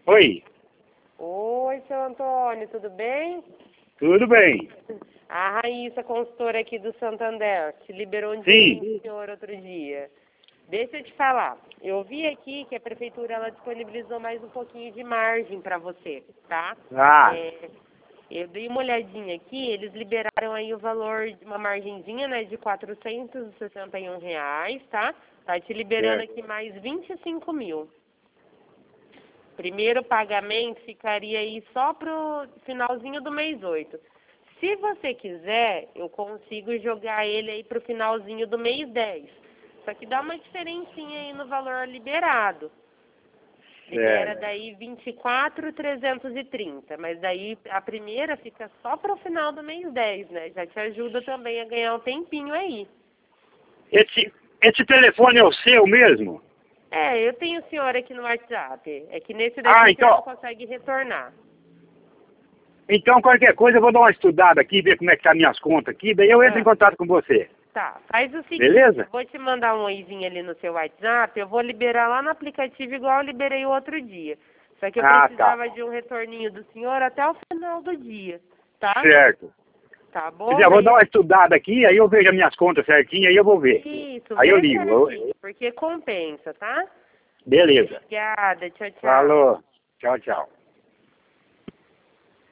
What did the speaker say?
Oi, Oi, seu Antônio, tudo bem? tudo bem? A Raíssa, consultora aqui do Santander, te liberou um Sim. dinheiro do senhor outro dia. Deixa eu te falar, eu vi aqui que a prefeitura ela disponibilizou mais um pouquinho de margem para você, tá? Ah, Eu dei uma olhadinha aqui, eles liberaram aí o valor de uma margenzinha, né, de R$ 461, tá? Tá te liberando certo. aqui mais 25 mil. Primeiro pagamento ficaria aí só pro finalzinho do mês 8. Se você quiser, eu consigo jogar ele aí pro finalzinho do mês 10. Só que dá uma diferencinha aí no valor liberado. Libera Certo. daí 24.330, mas daí a primeira fica só pro final do mês 10, né? Já te ajuda também a ganhar um tempinho aí. Esse telefone é o seu mesmo? Eu tenho o senhor aqui no WhatsApp. É que nesse Ah, daqui o senhor não então, consegue retornar. então qualquer coisa eu vou dar uma estudada aqui, ver como é que tá minhas contas aqui, daí eu entro em Ah. contato com você. Tá, faz o seguinte, Beleza? eu vou te mandar um oizinho ali no seu WhatsApp, eu vou liberar lá no aplicativo igual eu liberei o outro dia. Só que eu Ah, tá. precisava de um retorninho do senhor até o final do dia, tá? Certo. Tá Se bom? quiser, eu vou dar Daí, uma estudada aqui, aí eu vejo as minhas contas certinho, aí eu vou ver. isso, Aí eu vê ligo. certinho, porque compensa, tá? Beleza. Obrigada, tchau, tchau. Falou. Tchau, tchau.